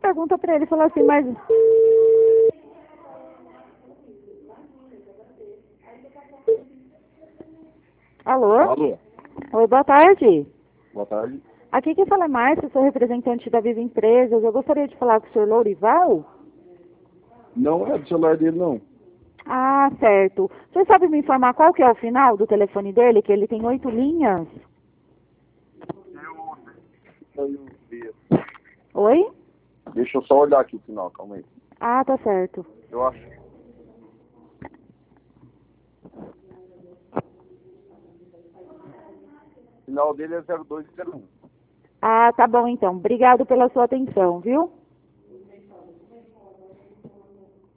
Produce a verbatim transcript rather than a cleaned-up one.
pergunta pra ele, fala assim, mas... Alô? Alô, Oi, boa tarde. boa tarde. Aqui quem fala é Márcia, sou representante da Viva Empresas. Eu gostaria de falar com o senhor Lourival. Não é do celular dele, não. Ah, certo. Você sabe me informar qual que é o final do telefone dele, que ele tem oito linhas? Oi? Deixa eu só olhar aqui o final, calma aí. Ah, tá certo. Eu acho. O final dele é zero dois zero um. Ah, tá bom então. Obrigado pela sua atenção, viu?